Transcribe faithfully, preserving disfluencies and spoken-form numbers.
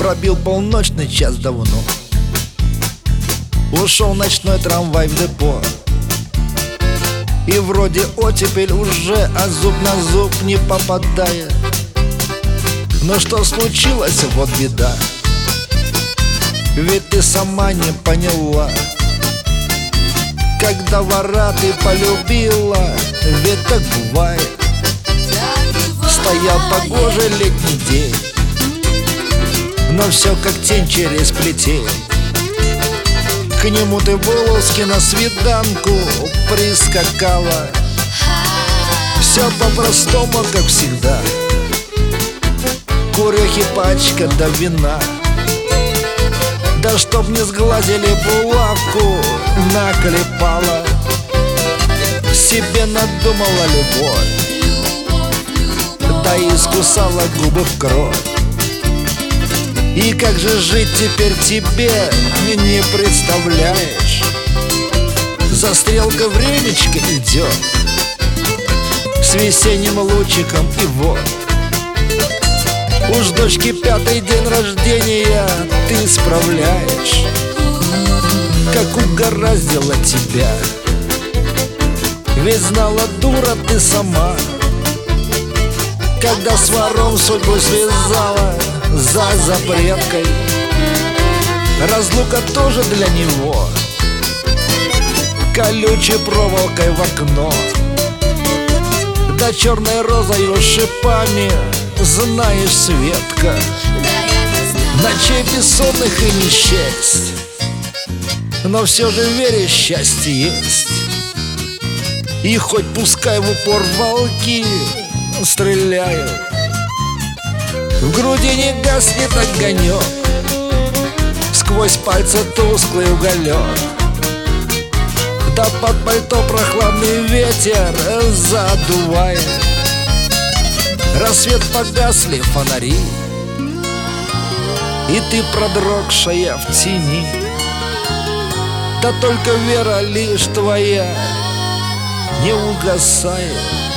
Пробил полночный час давно. Ушел ночной трамвай в депо. И вроде оттепель уже, а зуб на зуб не попадает. Но что случилось, вот беда. Ведь ты сама не поняла, когда вора ты полюбила. Ведь так бывает. Стоял погожий летний день, но все как тень через плетень. К нему ты в Волжске на свиданку прискакала. Все по-простому, как всегда. Курехи, пачка да вина. Да чтоб не сглазили булавку, наклепала. Себе надумала любовь, да и искусала губы в кровь. И как же жить теперь тебе, не представляешь. Застрелка времечко идет с весенним лучиком, и вот уж дочке пятый день рождения ты справляешь. Как угораздило тебя, ведь знала, дура, ты сама, когда с вором судьбу связала за запреткой. Разлука тоже для него колючей проволокой в окно, да черной розою шипами, знаешь, Светка, ночей бессонных и не счесть. Но все же веришь, счастье есть. И хоть пускай в упор волки стреляют, в груди не гаснет огонек, сквозь пальцы тусклый уголек. Да под пальто прохладный ветер задувает. Рассвет, погасли фонари, и ты продрогшая в тени. Да только вера лишь твоя не угасает.